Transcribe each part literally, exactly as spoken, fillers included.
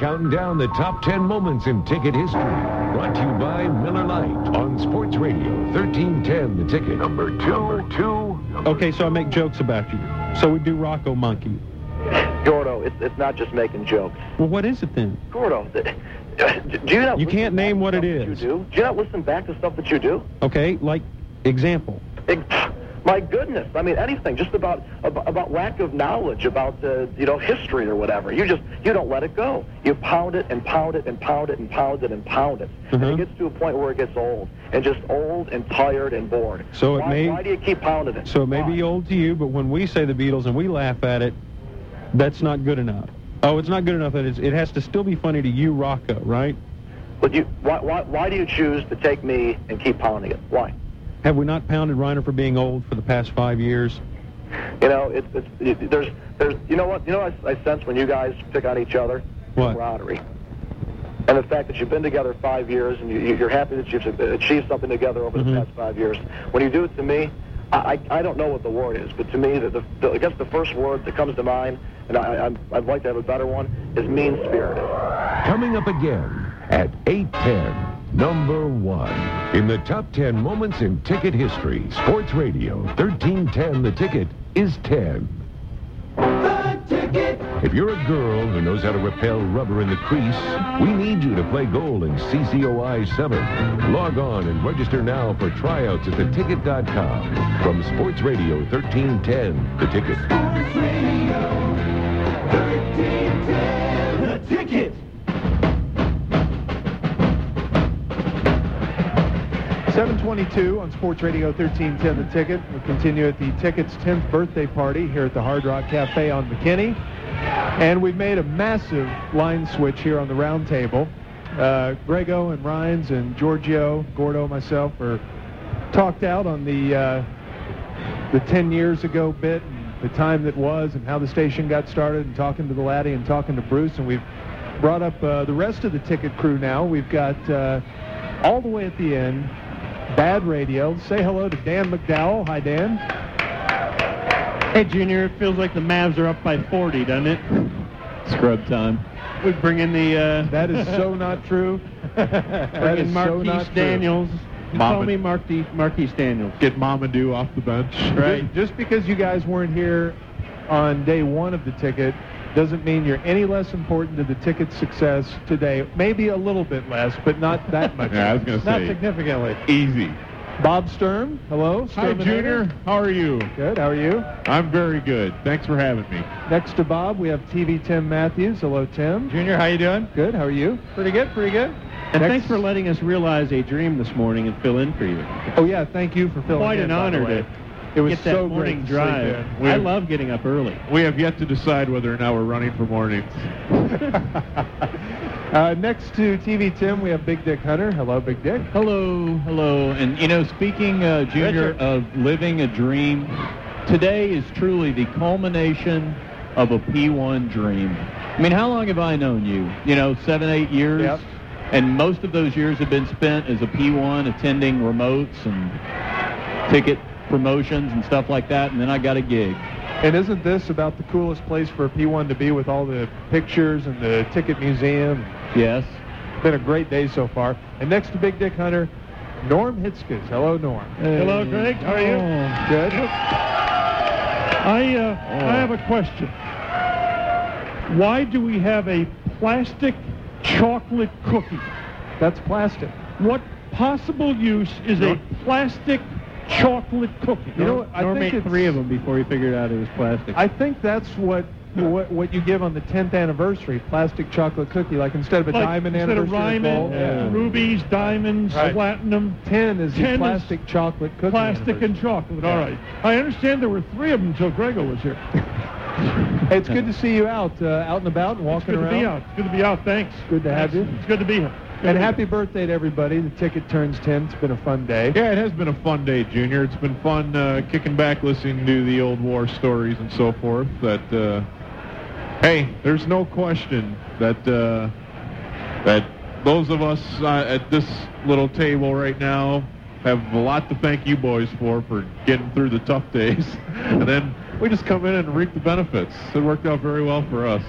counting down the top ten moments in ticket history. Brought to you by Miller Lite on Sports Radio thirteen ten, The Ticket. Number two. Number two. Okay, so I make jokes about you. So we do Rocco Monkey. Gordo, it's, it's not just making jokes. Well, what is it then? Gordo, do you not You can't name what it is. You do? Do you not listen back to stuff that you do? Okay, like example. It, my goodness, I mean anything, just about about, about lack of knowledge about uh, you know history or whatever. You just you don't let it go. You pound it and pound it and pound it and pound it and pound it, Uh-huh. and it gets to a point where it gets old and just old and tired and bored. So it why, may why do you keep pounding it? So it may Why? be old to you, but when we say the Beatles and we laugh at it, that's not good enough. Oh, it's not good enough that it's, it has to still be funny to you, Rocco, right? But you, why, why, why do you choose to take me and keep pounding it? Why? Have we not pounded Reiner for being old for the past five years? You know, it's, it's it, there's, there's, you know what, you know, what I, I sense when you guys pick on each other, What? camaraderie, and the fact that you've been together five years and you, you're happy that you've achieved something together over Mm-hmm. the past five years. When you do it to me, I, I, I don't know what the word is, but to me, the, the, the, I guess the first word that comes to mind, and I, I, I'd like to have a better one, is mean-spirited. Coming up again at eight ten. Number one. In the top ten moments in ticket history, Sports Radio thirteen ten, The Ticket is ten. The Ticket. If you're a girl who knows how to repel rubber in the crease, we need you to play goal in C C O I seven. Log on and register now for tryouts at the ticket dot com. From Sports Radio thirteen ten, The Ticket. Sports Radio thirteen ten. The Ticket. seven twenty-two on Sports Radio thirteen ten, The Ticket. We continue at the Ticket's tenth birthday party here at the Hard Rock Cafe on McKinney. And we've made a massive line switch here on the round table. Uh, Grego and Rhines and Giorgio, Gordo, myself are talked out on the uh, the ten years ago bit and the time that was and how the station got started and talking to the laddie and talking to Bruce. And we've brought up uh, the rest of the Ticket crew now. We've got uh, all the way at the end, Bad Radio. Say hello to Dan McDowell. Hi, Dan. Hey, Junior, it feels like the Mavs are up by forty, doesn't it? Scrub time. We bring in the... Uh, that is so not true. bring that in is Marquise so not Daniels. true. Call me Marquise, Marquise Daniels. Get Mamadou off the bench. Right. Just, just because you guys weren't here on day one of the Ticket doesn't mean you're any less important to the Ticket's success today. Maybe a little bit less, but not that much. Yeah, I was going to say. Not significantly. Easy. Bob Sturm, hello. Hi, Junior. How are you? Good, how are you? I'm very good. Thanks for having me. Next to Bob, we have T V Tim Matthews. Hello, Tim. Junior, how you doing? Good, how are you? Pretty good, pretty good. And Next- thanks for letting us realize a dream this morning and fill in for you. Oh, yeah, thank you for filling Quite in, an by the honor way. to It was get that so morning great to sleep drive. in. We I have- love getting up early. We have yet to decide whether or not we're running for mornings. uh, next to T V Tim, we have Big Dick Hunter. Hello, Big Dick. Hello, hello. And, you know, speaking, uh, Junior, Richard. of living a dream, today is truly the culmination of a P one dream. I mean, how long have I known you? You know, seven, eight years? Yep. And most of those years have been spent as a P one, attending remotes and ticket promotions and stuff like that, and then I got a gig. And isn't this about the coolest place for a P one to be with all the pictures and the ticket museum? Yes. Been a great day so far. And next to Big Dick Hunter, Norm Hitzkes. Hello, Norm. Hello, Greg. How are you? Good. I, uh, I have a question. Why do we have a plastic chocolate cookie? That's plastic. What possible use is a plastic chocolate cookie? You know what, I Norm think ate it's- three of them before he figured out it was plastic. I think that's what what, what you give on the tenth anniversary, plastic chocolate cookie. Like instead of a Like, diamond instead of anniversary diamond, bowl, yeah. rubies, diamonds, Right. platinum, ten is the ten is plastic chocolate cookie. plastic and anniversary. chocolate. All right. I understand there were three of them until Grego was here. Hey, it's good to see you out, uh, out and about and It's walking good around. to be out. It's good to be out. Thanks. Good to have Thanks. you. It's good to be here. Good And to be happy birthday to everybody. The Ticket turns ten. It's been a fun day. Yeah, it has been a fun day, Junior. It's been fun uh, kicking back, listening to the old war stories and so forth. That, uh, hey, there's no question that uh, that those of us uh, at this little table right now have a lot to thank you boys for, for getting through the tough days. And then we just come in and reap the benefits. It worked out very well for us.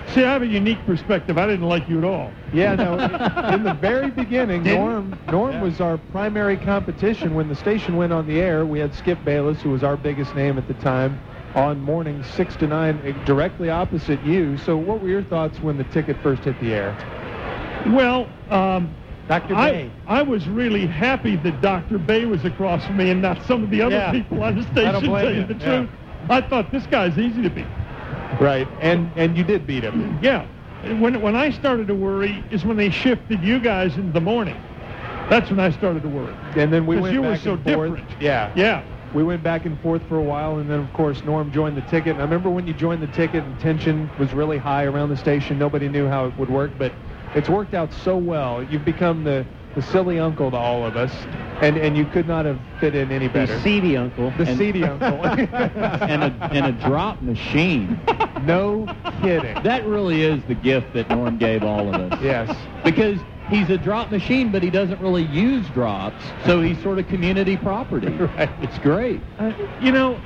See, I have a unique perspective. I didn't like you at all. Yeah, no. In the very beginning, Didn't? Norm Norm Yeah. was our primary competition. When the station went on the air, we had Skip Bayless, who was our biggest name at the time, on mornings six to nine, eh, directly opposite you. So what were your thoughts when the ticket first hit the air? Well, um, Doctor I, Bay. I was really happy that Doctor Bay was across from me and not some of the other Yeah. people on the I station, don't blame tell you you. the Yeah. truth. I thought, this guy's easy to beat. Right, and and you did beat him. Yeah. When, when I started to worry is when they shifted you guys into the morning. That's when I started to worry. And then we 'Cause went you were back so and forth. different. Yeah. Yeah. We went back and forth for a while, and then, of course, Norm joined the ticket. And I remember when you joined the ticket, and tension was really high around the station. Nobody knew how it would work, but it's worked out so well. You've become the, the silly uncle to all of us, and, and you could not have fit in any better. The seedy uncle. The and, seedy uncle. and a and a drop machine. No kidding. That really is the gift that Norm gave all of us. Yes. Because he's a drop machine, but he doesn't really use drops, so he's sort of community property. Right. It's great. Uh, you know,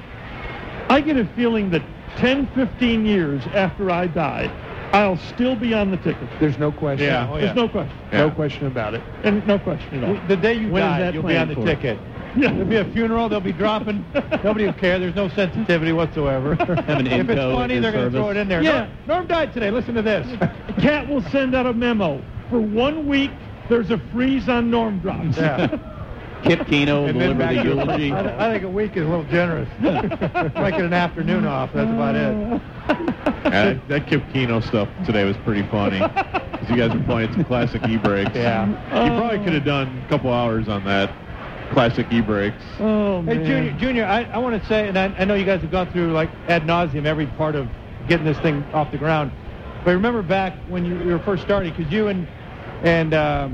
I get a feeling that ten, fifteen years after I die, I'll still be on the ticket. There's no question. Yeah. Oh, There's no question. No Yeah. question about it. And no question at all. The day you When is die, that you'll be on planned the for? ticket. Yeah. There'll be a funeral. They'll be dropping. Nobody will care. There's no sensitivity whatsoever. Have an If it's info funny, at they're your going to throw it service. in there. Yeah. Norm, Norm died today. Listen to this. Cat will send out a memo. For one week, there's a freeze on Norm drops. Yeah. Kip Keno will And then deliver back the to- eulogy. I, th- I think a week is a little generous. Might get an afternoon off. That's about it. Yeah, that, that Kip Keno stuff today was pretty funny. Because you guys were playing some classic e-brakes. Yeah. You probably could have done a couple hours on that classic e-brakes. Oh, Hey, man. Junior, Junior, I, I want to say, and I, I know you guys have gone through like ad nauseum every part of getting this thing off the ground. But remember back when you, you were first starting, because you and and um,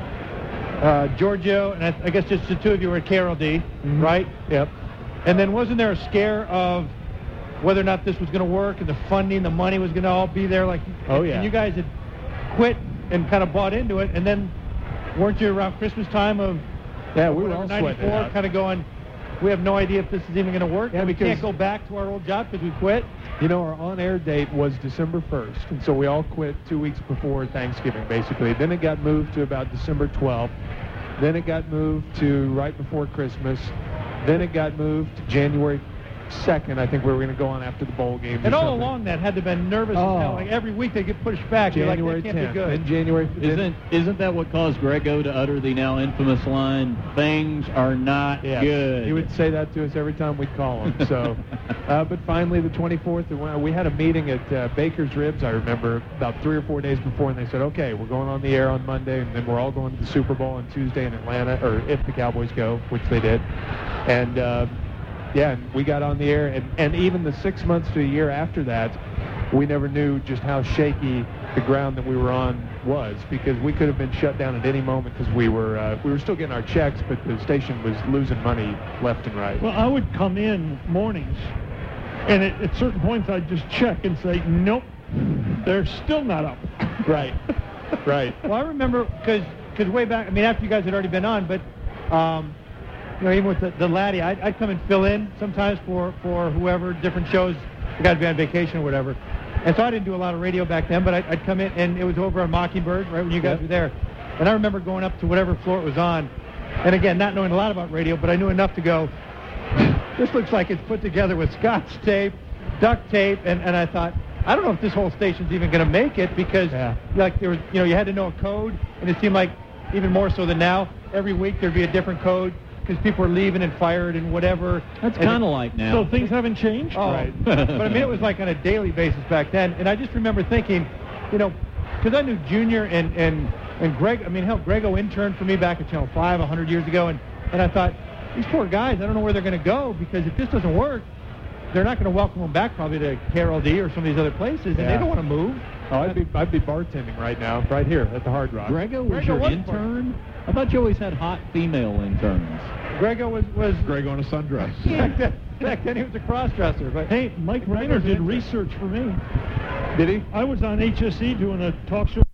uh, Giorgio, and I, I guess just the two of you were at K R L D, right? Yep. And then wasn't there a scare of whether or not this was going to work, and the funding, the money was going to all be there? Like, Oh, yeah. And you guys had quit and kind of bought into it, and then weren't you around Christmas time of Yeah, we were all whatever, sweating it ninety-four, out. kind of going, we have no idea if this is even going to work, Yeah, and we because- can't go back to our old job because we quit? You know, our on-air date was December first, and so we all quit two weeks before Thanksgiving, basically. Then it got moved to about December twelfth. Then it got moved to right before Christmas. Then it got moved to January second. I think we were going to go on after the bowl games. And or all something. along that had to have been nervous as Oh. hell. Like every week they get pushed back. You're January like, that can't tenth. be good. Then January. then- Isn't isn't that what caused Grego to utter the now infamous line, "Things are not Yes. good"? He would say that to us every time we'd call him. So, uh, but finally, the twenty-fourth, we had a meeting at uh, Baker's Ribs, I remember, about three or four days before, and they said, okay, we're going on the air on Monday, and then we're all going to the Super Bowl on Tuesday in Atlanta, or if the Cowboys go, which they did. And, uh, yeah, and we got on the air, and, and even the six months to a year after that, we never knew just how shaky the ground that we were on was, because we could have been shut down at any moment because we were uh, we were still getting our checks, but the station was losing money left and right. Well, I would come in mornings, and at, at certain points I'd just check and say, nope, they're still not up. Right, right. Well, I remember because because way back, I mean, after you guys had already been on, but um, you know, even with the, the Laddie, I'd, I'd come and fill in sometimes for for whoever, different shows. The guys would be on vacation or whatever. And so I didn't do a lot of radio back then, but I'd, I'd come in, and it was over on Mockingbird, right when you guys Yep. were there. And I remember going up to whatever floor it was on, and again, not knowing a lot about radio, but I knew enough to go, this looks like it's put together with Scotch tape, duct tape, and, and I thought, I don't know if this whole station's even going to make it, because Yeah. like there was, you know, you had to know a code, and it seemed like even more so than now, every week there'd be a different code because people were leaving and fired and whatever. That's And kind of it- like now. So things haven't changed? Oh, Right. but I mean, it was like on a daily basis back then, and I just remember thinking, you know, because I knew Junior and and and Greg. I mean, hell, Grego interned for me back at Channel Five a hundred years ago, and and I thought, these poor guys, I don't know where they're going to go, because if this doesn't work, they're not going to welcome them back probably to K R L D or some of these other places, and Yeah. they don't want to move. Oh, I'd be I'd be bartending right now, right here at the Hard Rock. Grego was Grego your was intern? I thought you always had hot female interns. Grego was was Greg on a sundress. back, then, back then he was a cross-dresser, but Hey, Mike Reiner did research for me. Did he? I was on H S E doing a talk show